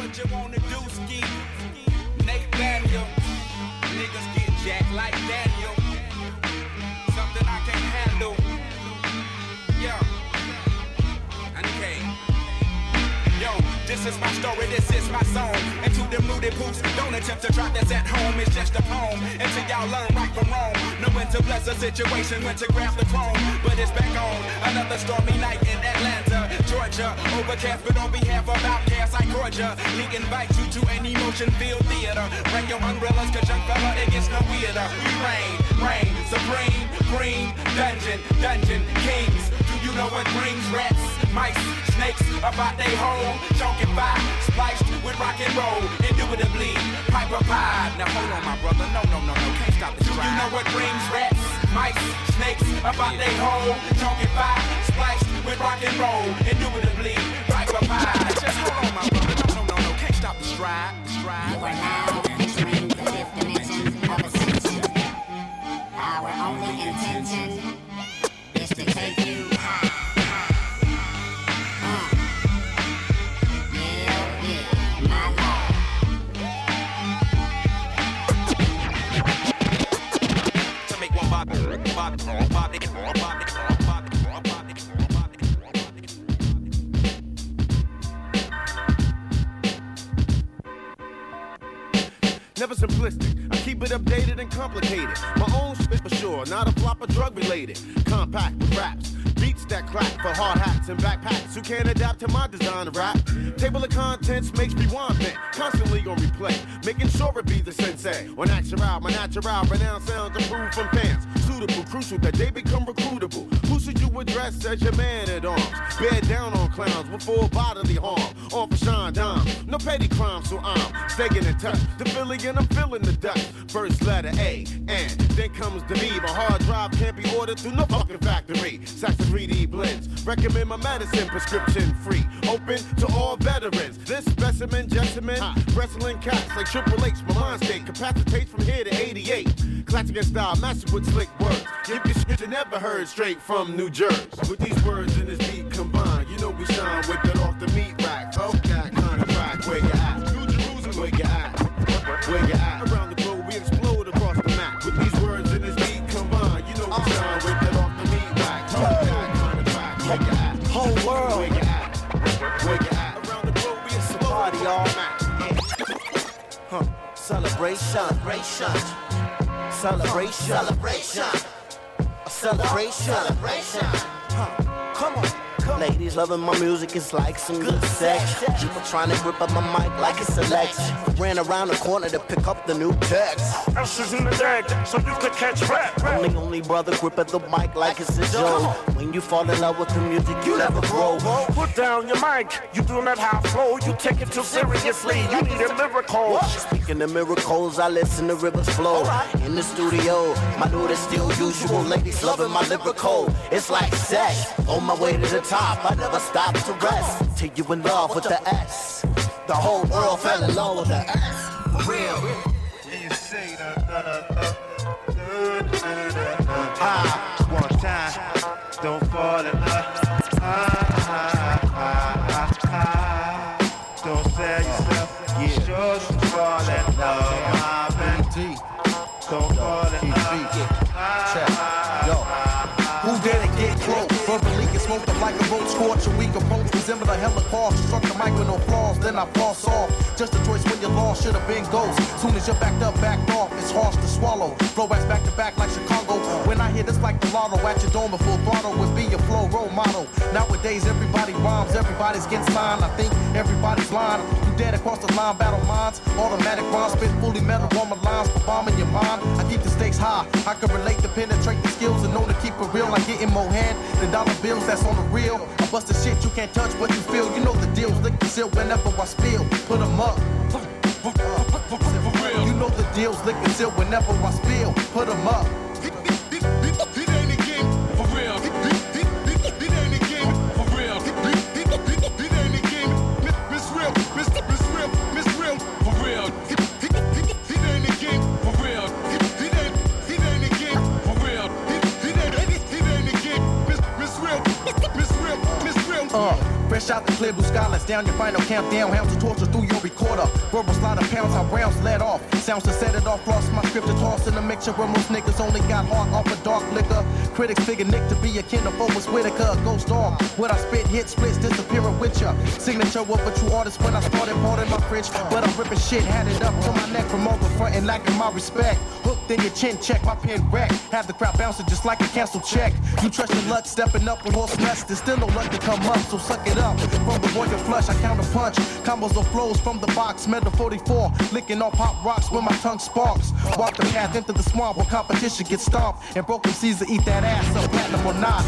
what you wanna do, ski. Nathaniel, niggas get jacked like Daniel. Something I can't handle. Yo, okay. Yo, this is my story, this is my song. And to them moody poops, don't attempt to try this at home. It's just a poem, until y'all learn right from wrong. Know when to bless a situation, when to grab the chrome. But it's back on, another stormy night in Atlanta, Georgia. Overcast, but on behalf of Outcast, I Georgia. Lee invites you to an emotion-filled theater. Bring your umbrellas, cause young fella, it gets no weirder. We reign, supreme, green, dungeon, kings. Do you know what brings rats, mice, snakes about they hole? Chalk and fire, spliced with rock and roll, indubitably, Piper Pie. Now hold on, my brother, no, can't stop this ride. You know what brings rats, mice, snakes about they hole? Chalk and fire, spliced with rock and roll, indubitably, Piper Pie. Just hold on, my brother, no, can't stop the stride. You are now entering the fifth dimension of ascension. Our only intention is to take you high. Never simplistic, I keep it updated and complicated. My own spit for sure, not a flop or drug related. Compact with raps, beats that clap for hard hats and backpacks who can't adapt to my design of rap. Table of contents makes me want bent, constantly on replay, making sure it be the sensei. Or natural, my natural, renowned sounds approved from fans. Suitable, crucial that they become recruitable. Who should you address as your man at arms? Bear down on clowns with full bodily harm. On for Sean Dom, no petty crime, so I'm staying in touch. The Philly and I'm feeling the dust. First letter A, and then comes the B. My hard drive can't be ordered through no fucking factory. Saxon 3D blends, recommend my medicine, prescription free. Open to all veterans. This specimen, gentlemen, wrestling cats like Triple H. My mind state capacitates from here to 88. Classic in style, master with slick words. Give you shit you never heard straight from New Jersey. With these words in this beat combined, you know we shine with it off the meat rack. Oh, that kind of track, where you at? New Jerusalem, where you at? Where you at? Around the globe, we explode across the map. With these words in this beat combined, you know we shine with it off the meat rack. Oh, that kind of track, where you at? Whole world, where you at? Where you at? Around the globe, we explode party all night. Celebration, Come on. Ladies loving my music, it's like some good sex. People trying to grip up my mic like it's a Lex. Ran around the corner to pick up the new text. Usher's in the deck, so you could catch rap. Only brother grip at the mic like it's a joke. When you fall in love with the music, you never grow. Put down your mic, you do not have flow. You take it too seriously, you need a miracle. Speaking of miracles, I listen to rivers flow. In the studio, my dude is still usual. Ladies loving my lyrical, it's like sex. On my way to the top, I never stop to rest. Till you in love with the S. The whole world fell in love with the S. For real. You say one time, don't fall in love. Don't sell yourself, sure to fall in love. Don't fall in love. Who dare to get close? Verbally get smoked up like a roach, scorch a weak approach. Resemble a hella cost. Struck the mic with no flaws, then I floss off. Just a choice when you lost, should have been ghost. Soon as you're backed up, backed off, it's harsh to swallow. Flow backs back to back like Chicago. When I hear this like the lotto, at your dome, a full throttle would be your flow role model. Nowadays, everybody rhymes, everybody's getting signed. I think everybody's lying. You dead across the line, battle lines. Automatic rhymes, spit fully metal on my lines for bombing your mind. I keep the stakes high. I can relate to penetrate the skills and know to keep it real. Like getting more head than dollar bills, that's on the real. I bust the shit you can't touch, but you feel. You know the deal, lick the seal whenever I spill. Put them up. You know the deal's lick the seal whenever I spill. Put them up. It ain't a game for real. It ain't a game for real. It ain't a game. Miss real for real. It ain't a game for real. It ain't a game for real. It ain't a game. Miss real. Fresh out the clear blue sky, let's down your final countdown. Hounds of torture through your recorder. Verbal slide of pounds, how rounds let off. Sounds to set it off, lost my script to toss in a mixture where most niggas only got heart off of dark liquor. Critics figure Nick to be akin to Forrest Whitaker. Ghost dog, when I spit, hit splits, disappearing with ya. Signature of a true artist when I started part in my fridge. But I'm ripping shit, had it up to my neck from all the front and lacking my respect. Hooked in your chin, check my pen wreck. Have the crowd bouncing just like a canceled check. You trust your luck, stepping up with horse nuts. There's still no luck to come up, so suck it up. From the warrior flush, I count a punch. Combos of flows from the box, metal 44. Licking all pop rocks when my tongue sparks. Walk the path into the swamp where competition gets stomped. And broken Caesar eat that ass up, platinum or not.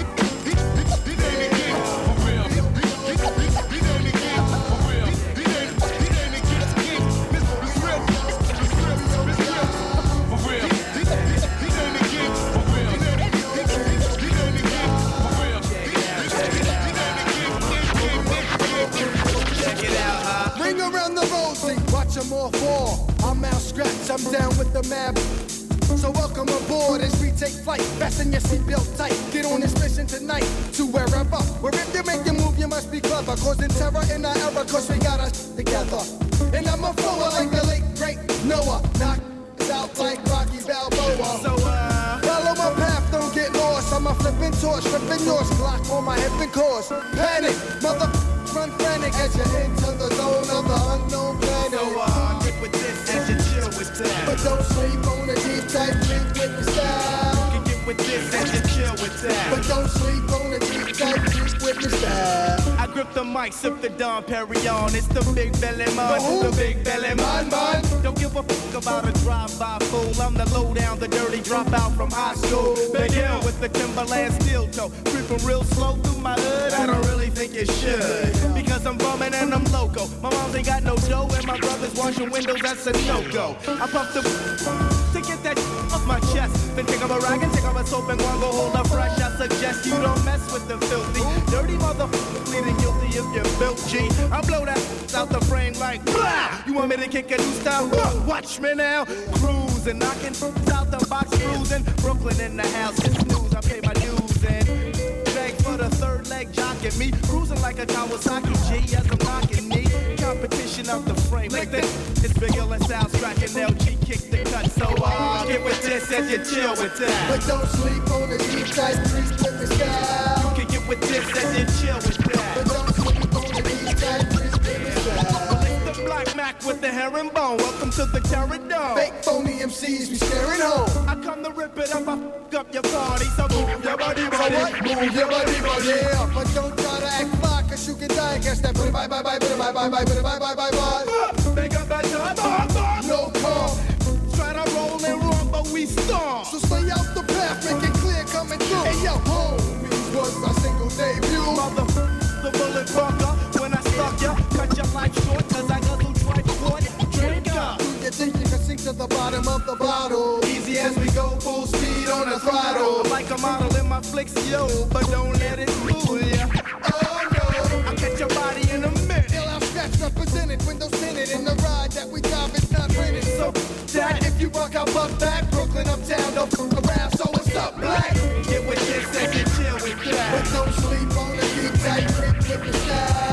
Watch them all fall. I'm out scratched, I'm down with the map. So welcome aboard as we take flight. Fasten your seatbelt tight. Get on this mission tonight to wherever. Where if you make your move, you must be clever. Causing terror in our era, cause we got us together. And I'm a flower like the late great Noah. Knock out like Rocky Balboa. So follow my path, don't get lost. I'm a flipping torch, flipping yours. Glock on my hip and cause panic, mother. Run frantic as you enter the zone of the unknown planet. So get with this as you chill with that. But don't sleep on the deep type drink with the style. You can get with this as you chill with that. But don't sleep on the deep type drink with the style. I grip the mic, sip the Dom Perignon. It's the big belly man, the big belly man. Don't give a fuck about a drive-by fool. I'm the low down, the dirty dropout from high school. Big Hill with the Timberland steel toe. Creeping real slow through my hood. I don't really think it should. Because I'm bumming and I'm loco. My moms ain't got no dough and my brother's washing windows, that's a no-go. I puff the to get that off my chest. Then take up a rag and take up a soap and one go hold up fresh. I suggest you don't mess with the filthy, dirty motherfucker pleading guilty if you're built G. I blow that out the frame like blah. You want me to kick a new style? Watch me now. Cruising, knocking out the box, cruising. Brooklyn in the house, it's news. I pay my dues and for the third leg jocking me, cruising like a Kawasaki G as I'm knocking me. Competition out the frame like this. It's Big L and South striking LG kick the cut. So get with this and you chill with that. But don't sleep on the deep type trees with the sky. You can get with this and you chill with that. But don't sleep on the deep type trees with the sky. Black Mac with the herringbone. Welcome to the Terror Dome. Fake phony MCs be staring home. I come to rip it up, I fuck up your party. So move your body, body. Move your body, body. Yeah, but don't try to act fly, cause you can die against that. Bye, bye, bye, bye, bye, bye, bye, bye, bye, bye, bye, bye. Make up that time, no calm. Try to roll and run, but we storm. So stay out the path, make it clear coming through. Hey, yo, homies was our single debut. Mother, the bullet bunker. When I stuck ya, cut your life short, cause I got no twice quart. Drink up. Do you think you can sink to the bottom of the bottle? Easy as we go, full speed on the throttle. I'm like a model in my flicks, yo, but don't let it fool ya. Oh no, I'll catch your body in a minute. Ill out scratch represented, windows tinted, in the ride that we drive is not rented. So that if you rock out buck back, Brooklyn uptown, don't fuck around, so what's up, black? Get with this and you chill with that. But don't sleep on the deep tight grip with the style.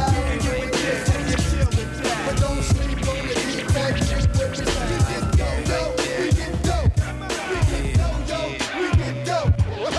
But don't sleep on the deep tight grip with the style. We get dope, we get dope, we get dope,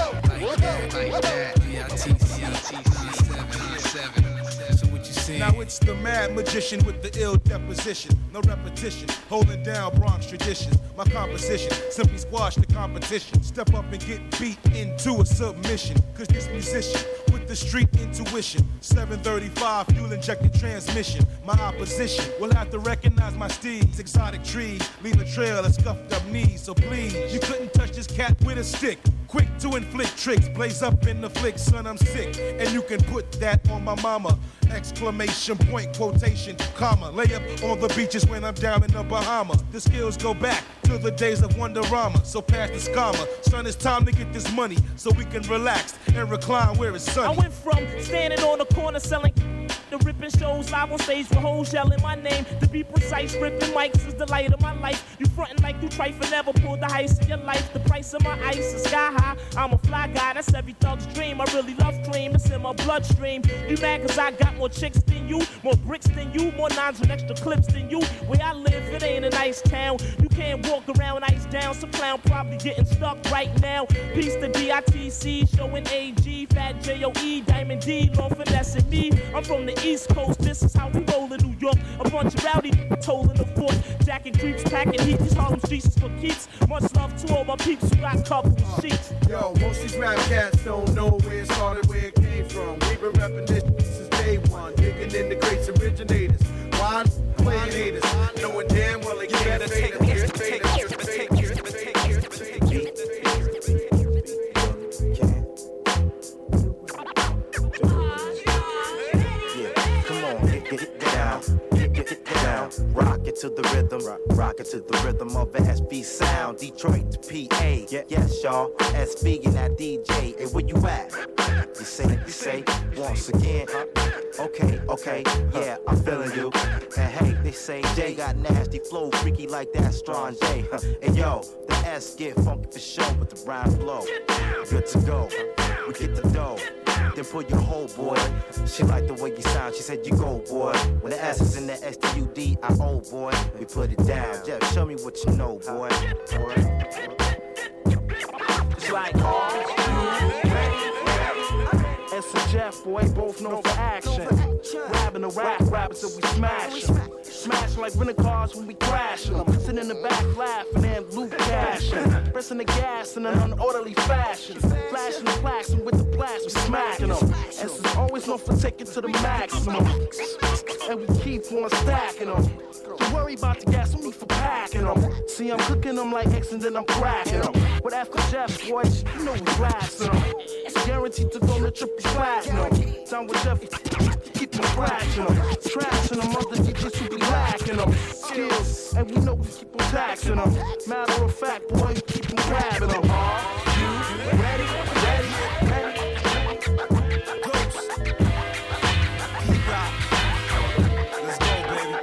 So what you see? Now it's the mad magician with the ill deposition. No repetition, holding down Bronx traditions. My composition, simply squash the competition. Step up and get beat into a submission. Cause this musician with the street intuition. 735 fuel injected transmission. My opposition will have to recognize my steeds. Exotic trees leave a trail of scuffed up knees. So please, you couldn't touch this cat with a stick. Quick to inflict tricks, blaze up in the flick, son, I'm sick. And you can put that on my mama. Exclamation point, quotation, comma. Lay up on the beaches when I'm down in the Bahamas. The skills go back to the days of Wonderama. So pass the scammer, son, it's time to get this money so we can relax and recline where it's sunny. I went from standing on the corner selling the ripping shows live on stage with hoes yelling my name. To be precise, ripping mics is the light of my life. You frontin' like you trifle, never pulled the heist in your life. The price of my ice is sky high. I'm a fly guy, that's every thug's dream. I really love cream, it's in my bloodstream. You mad cause I got more chicks than you, more bricks than you, more nines and extra clips than you. Where I live, it ain't a nice town. You can't walk around ice down. Some clown probably getting stuck right now. Peace to DITC, showing AG, Fat J-O-E, Diamond D, Lord finessing me. I'm from the East Coast, this is how we roll in New York. A bunch of rowdy toll in the fort. Jacking creeps, packing heat, these Harlem streets is for keeps. Much love to all my peeps who got covered with sheets. Yo, most these rap cats don't know where it started, where it came from. We've been repping this since day one, digging in the greats originators. Why playing haters, knowing damn well they can't fade us. Rock it to the rhythm, rock it to the rhythm of the SB sound. Detroit to PA, yes y'all, SV and that DJ. Hey, where you at? You say, once again. Okay, yeah, I'm feeling you. And hey, they say Jay got nasty flow, freaky like that strong J. And yo, the S get funky for show, but the rhyme flow. Good to go, we get the dough. Then pull your whole boy. She like the way you sound, she said you go boy. When the S is in the S-T-U-D-I-O boy, we put it down. Jeff, show me what you know boy. It's like S and Jeff, boy, both known for action. Rapping the rappers till we smash them. Smash like rental cars when we crash them. Sitting in the back laughing and loot cashing. Pressing the gas in an unorderly fashion. Flashing the plaques and with the blast we smacking them. S is always known for taking to the maximum. And we keep on stacking them. Don't worry about the gas, no need for packing them. See, I'm cooking them like X and then I'm cracking them. But after Jeff, boys, you know we blasting them. Guaranteed to go to triple platinum. Down with Jeff, keep them crashing them. Trashing them, other DJs who be lacking them. Skills, and we know we keep on taxing them. Matter of fact, boy, keep them grabbing them. You ready? Let's go, baby.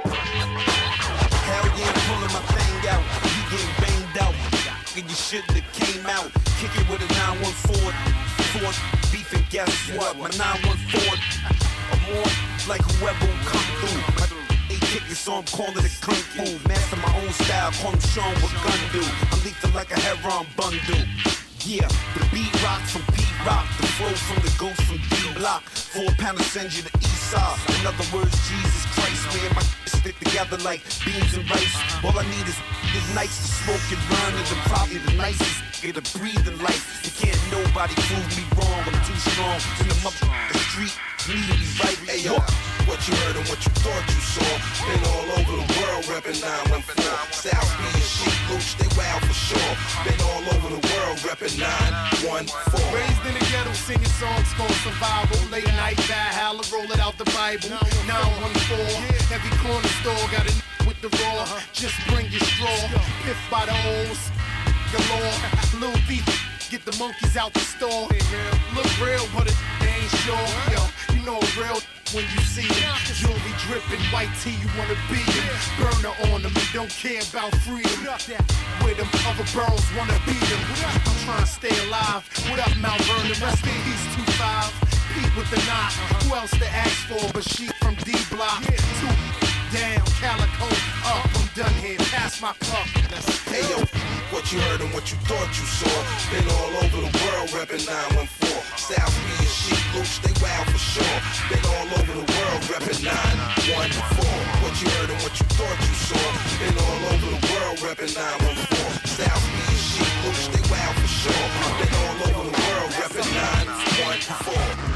Hell yeah, pulling my thing out. You getting banged out. And you shouldn't have came out. Kick it with a 914. Beef and guess what? My 914. I'm on like whoever will come through. My ain't kicking, so I'm calling it kung fu. Master my own style, call him Sean what gun do. I'm lethal like a heron bundle. Yeah, the beat rock from P-Rock, the flow from the ghost from D-Block. 4 pounders send you to East Side. In other words, Jesus Christ, me and my stick together like beans and rice. All I need is nights to smoke and run, and I'm probably the nicest nigga to breathe in life. You can't nobody prove me wrong, I'm too strong. In the motherfucking street, need to be right. Hey yo, what you heard and what you thought you saw. Been all over the world, reppin' 914. South B and Sheep Looch, they wild for sure. Been all over the world, reppin' 914. Raised in the ghetto, singing songs called survival. Late night, bad holler, roll it out the Bible. 914, every corner store got a with the raw. Just bring your straw, piff by the O's. Galore, Lil Beef, get the monkeys out the store. Look real, but it ain't sure. Yo, you know real when you see it. Jewelry dripping, white tee, you wanna be it. Burner on them, and don't care about freedom. Where them other girls wanna beat them. I'm trying to stay alive. What up, Mount Vernon? Rest in peace, 2-5. Pete with the knot. Who else to ask for but she from D-Block? 2 down, Calico up. I'm done here, pass my cup. Hey yo, what you heard and what you thought you saw. Been all over the world, reppin' 914. South B and Sheep Looch, they wild for sure. Been all over the world, reppin' 914. What you heard and what you thought you saw. Been all over the world, reppin' 914. South B and Sheep Looch, they wild for sure. Been all over the world, reppin' 914.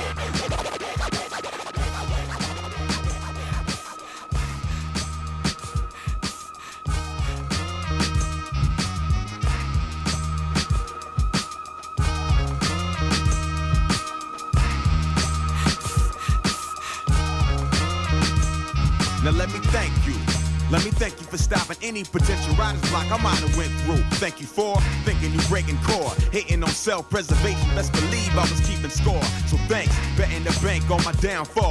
Now let me thank you. Let me thank you for stopping any potential writer's block I might have went through. Thank you for thinking you breaking core. Hating on self-preservation, best believe I was keeping score. So thanks, betting the bank on my downfall.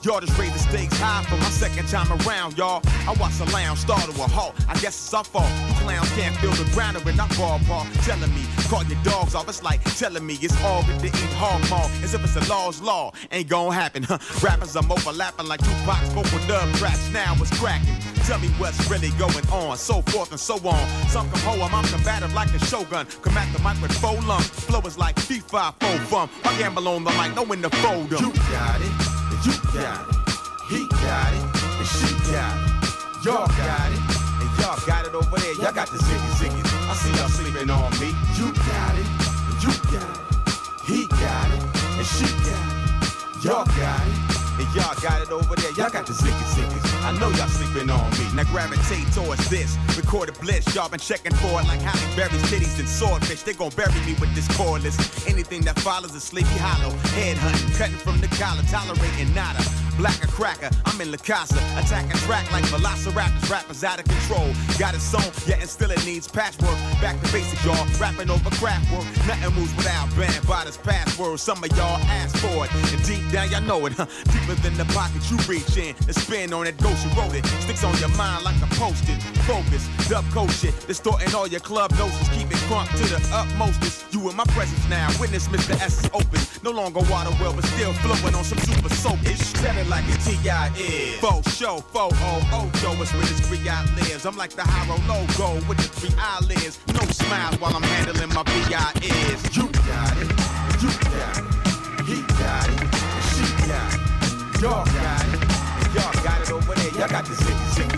Y'all just raised the stakes high for my second time around, y'all. I watch the lounge start to a halt. I guess it's our fault. You clowns can't feel the ground or in our ballpark. Telling me, call your dogs off. It's like telling me it's all good to eat hog maw. As if it's a law's law. Ain't gonna happen. Rappers I'm overlapping like Tupac's vocal dub tracks. Now it's cracking. Tell me what's really going on. So forth and so on. Some come hoe I'm combative like a shogun. Come at the mic with full lungs. Flow is like FIFA, full fun. I gamble on the mic, know when to fold them. You got it. You got it, he got it, and she got it. Y'all got it, and y'all got it over there. Y'all got the ziggy. I see y'all sleeping on me. You got it, and you got it. He got it, and she got it. Y'all got it, and y'all got it over there. Y'all got the ziggy. I know y'all sleeping on me. Now gravitate towards this. Record a blitz. Y'all been checking for it like Halle Berry's titties and swordfish. They gon' bury me with this cordless. Anything that follows is sleepy hollow. Head hunting, cutting from the collar, tolerating nada. Black or cracker, I'm in La Casa. Attacking track like velociraptors, rappers out of control. Got it sewn, yet and still it needs patchwork. Back to basics, y'all, rapping over craft work. Nothing moves without band by this password. Some of y'all ask for it, and deep down y'all know it. Deeper than the pocket you reach in. The spin on that ghost you wrote it. Sticks on your mind like a post-it. Focus, dub coat shit. Distorting all your club doses. Keep it crunk to the utmostest. You in my presence now. Witness Mr. S is open. No longer water well, but still flowing on some super soap. It's steady like a T.I. is. Faux show, faux Joe is where this 3-eye lives. I'm like the Hiro logo with the 3 eyelids. No smiles while I'm handling my B.I.is. You got it, you got it, he got it, and she got it. Y'all got it, and y'all got it over there. Y'all got the ziggy.